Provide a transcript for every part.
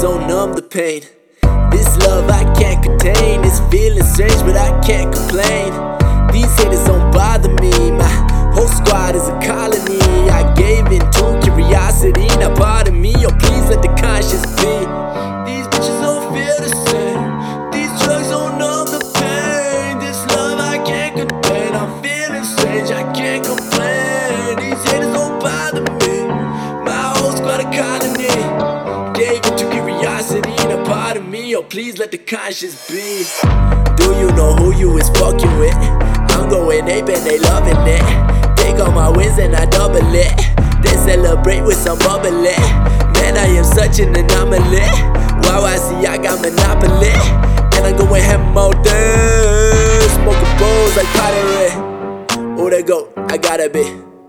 don't numb the pain. This love I can't contain. It's feeling strange, but I can't complain. These haters don't bother me. My whole squad is a colony. I gave in to curiosity. Now pardon me, or please let the conscience be. These bitches don't feel the same. These drugs don't numb the pain. This love I can't contain. I'm feeling strange, I can't complain. These haters don't bother me. My whole squad a colony. Gave in to curiosity. Now pardon me, or please let the conscience be. Do you know who you is fucking with? I'm going ape and they loving it. Take all my wins and I double it. Then celebrate with some bubbly. Man, I am such an anomaly. Wow, I see I got monopoly. And I'm going ham all day. Smoking bowls like pottery. Oh, they go, I gotta be.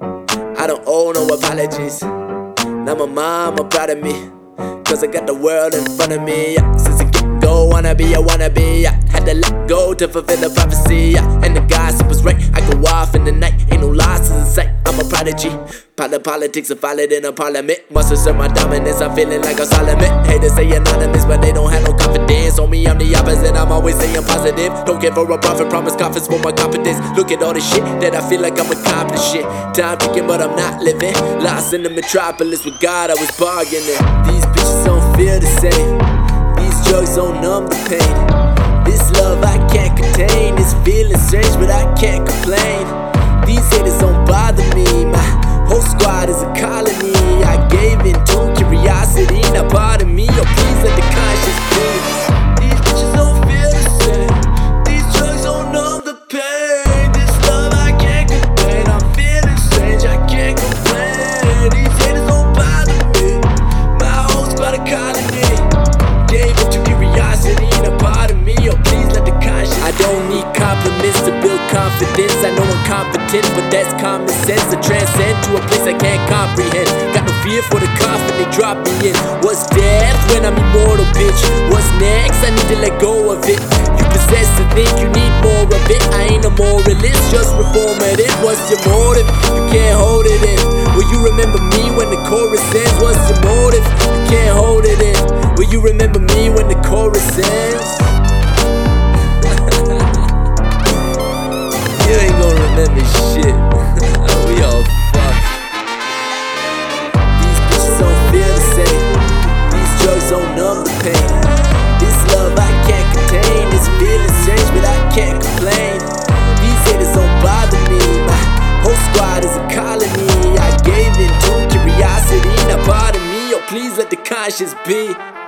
I don't owe no apologies. Now my mama proud of me, cause I got the world in front of me. Since the get-go, I wanna be. Had to let go to fulfill the prophecy. And the gossip was right, I go off in the night. Ain't no losses in sight, I'm a prodigy. Politics are followed in a parliament. Must assert my dominance, I'm feeling like a Solomon. Haters say anonymous, but they don't have no confidence. On me, I'm the opposite, I'm always saying positive. Don't care for a prophet, promise confidence for my confidence. Look at all the shit that I feel like I'm accomplishing. Time ticking, but I'm not living. Lost in the metropolis, with God I was bargaining. These bitches don't feel the same. These drugs don't numb the pain. This love I can't contain. It's feeling strange, but I can't complain. These haters don't bother me. My whole squad is a colony. I gave in to curiosity. Now pardon me, or please let the conscience be. These bitches don't feel the same. These drugs don't numb the pain. This love I can't contain. I'm feeling strange, I can't complain. These haters don't bother me. My whole squad a colony. Gave in to curiosity. Now pardon me, or please let the conscience. I don't need compliments to build confidence. I know I'm competent, but that's common sense. To transcend to a place I can't comprehend. Got no fear for the coffin they drop me in. What's death when I'm immortal, bitch? What's next? I need to let go of it. You possess to think you need more of it. I ain't a moralist, just reformative. What's your motive? You can't hold it in. Will you remember me when the chorus ends? What's your motive? You can't hold it in. Will you remember me when the chorus ends? You ain't gonna remember shit. We all fucked. These bitches don't feel the same. These drugs don't numb the pain. This love I can't contain. It's feeling strange, but I can't complain. These haters don't bother me. My whole squad is a colony. I gave in to curiosity. Now pardon me, or please let the conscience be.